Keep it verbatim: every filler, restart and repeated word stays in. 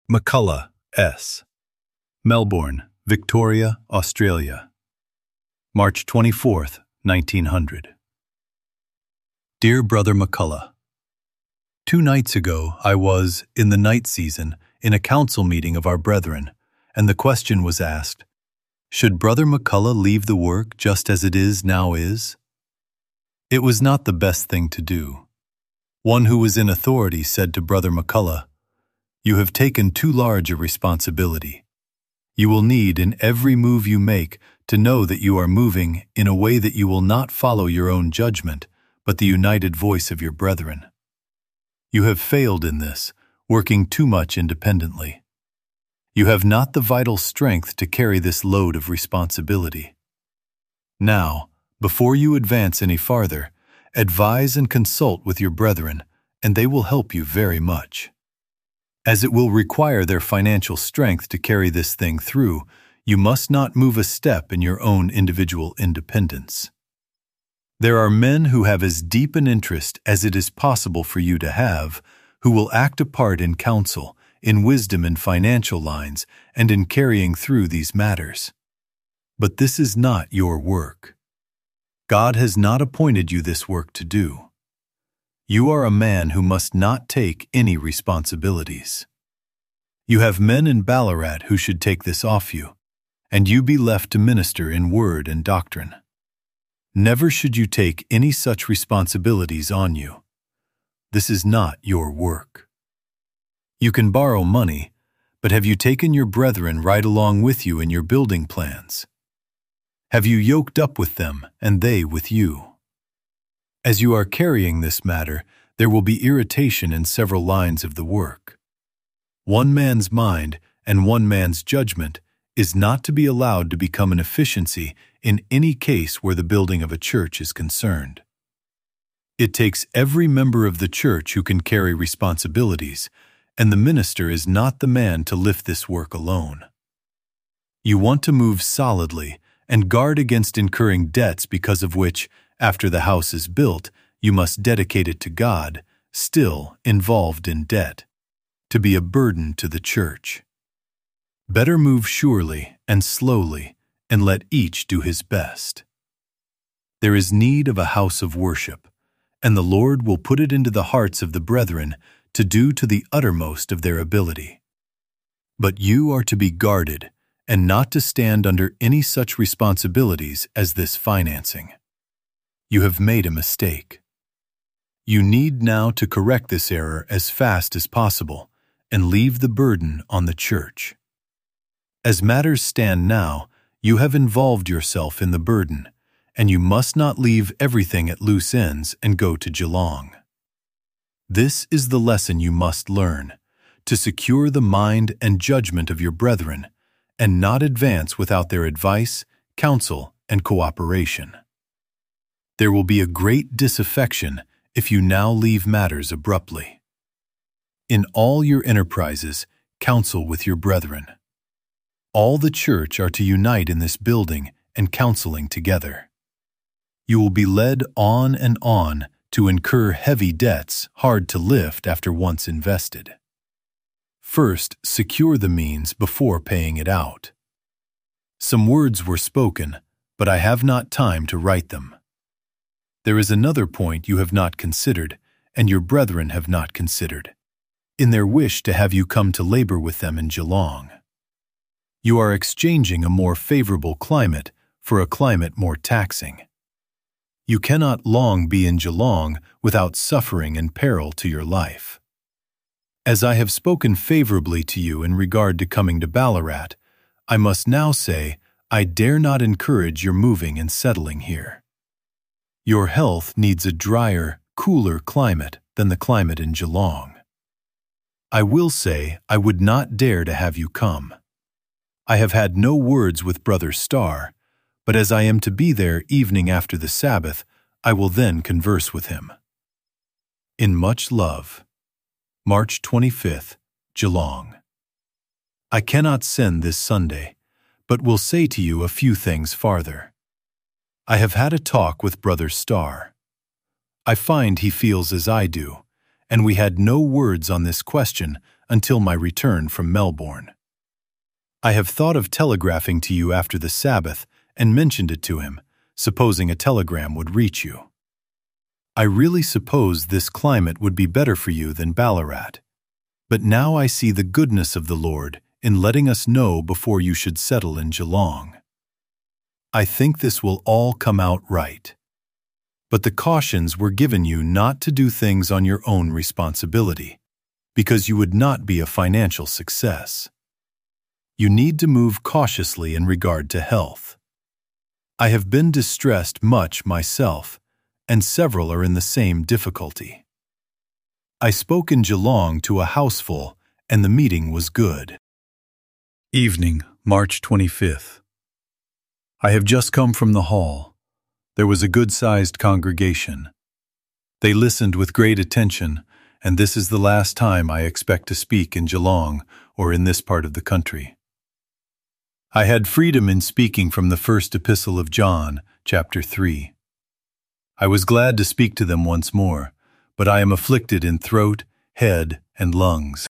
McCullough, S. Melbourne, Victoria, Australia. March twenty-fourth, nineteen hundred. Dear Brother McCullough, Two nights ago I was, in the night season, in a council meeting of our brethren, and the question was asked, should Brother McCullough leave the work just as it is now is? It was not the best thing to do. One who was in authority said to Brother McCullough, you have taken too large a responsibility. You will need in every move you make to know that you are moving in a way that you will not follow your own judgment, but the united voice of your brethren. You have failed in this, working too much independently. You have not the vital strength to carry this load of responsibility. Now, before you advance any farther, advise and consult with your brethren, and they will help you very much. As it will require their financial strength to carry this thing through, you must not move a step in your own individual independence. There are men who have as deep an interest as it is possible for you to have, who will act a part in counsel, in wisdom in financial lines, and in carrying through these matters. But this is not your work. God has not appointed you this work to do. You are a man who must not take any responsibilities. You have men in Ballarat who should take this off you, and you be left to minister in word and doctrine. Never should you take any such responsibilities on you. This is not your work. You can borrow money, but have you taken your brethren right along with you in your building plans? Have you yoked up with them, and they with you? As you are carrying this matter, there will be irritation in several lines of the work. One man's mind and one man's judgment is not to be allowed to become an efficiency in any case where the building of a church is concerned. It takes every member of the church who can carry responsibilities, and the minister is not the man to lift this work alone. You want to move solidly and guard against incurring debts because of which, after the house is built, you must dedicate it to God, still involved in debt, to be a burden to the church. Better move surely and slowly, and let each do his best. There is need of a house of worship, and the Lord will put it into the hearts of the brethren to do to the uttermost of their ability. But you are to be guarded, and not to stand under any such responsibilities as this financing. You have made a mistake. You need now to correct this error as fast as possible and leave the burden on the church. As matters stand now, you have involved yourself in the burden, and you must not leave everything at loose ends and go to Geelong. This is the lesson you must learn, to secure the mind and judgment of your brethren, and not advance without their advice, counsel, and cooperation. There will be a great disaffection if you now leave matters abruptly. In all your enterprises, counsel with your brethren. All the church are to unite in this building and counseling together. You will be led on and on to incur heavy debts hard to lift after once invested. First, secure the means before paying it out. Some words were spoken, but I have not time to write them. There is another point you have not considered, and your brethren have not considered, in their wish to have you come to labor with them in Geelong. You are exchanging a more favorable climate for a climate more taxing. You cannot long be in Geelong without suffering and peril to your life. As I have spoken favorably to you in regard to coming to Ballarat, I must now say I dare not encourage your moving and settling here. Your health needs a drier, cooler climate than the climate in Geelong. I will say I would not dare to have you come. I have had no words with Brother Starr, but as I am to be there evening after the Sabbath, I will then converse with him. In much love. March twenty-fifth, Geelong. I cannot send this Sunday, but will say to you a few things farther. I have had a talk with Brother Starr. I find he feels as I do, and we had no words on this question until my return from Melbourne. I have thought of telegraphing to you after the Sabbath and mentioned it to him, supposing a telegram would reach you. I really supposed this climate would be better for you than Ballarat, but now I see the goodness of the Lord in letting us know before you should settle in Geelong. I think this will all come out right. But the cautions were given you not to do things on your own responsibility, because you would not be a financial success. You need to move cautiously in regard to health. I have been distressed much myself, and several are in the same difficulty. I spoke in Geelong to a houseful, and the meeting was good. Evening, March twenty-fifth. I have just come from the hall. There was a good-sized congregation. They listened with great attention, and this is the last time I expect to speak in Geelong or in this part of the country. I had freedom in speaking from the first epistle of John, chapter three. I was glad to speak to them once more, but I am afflicted in throat, head, and lungs.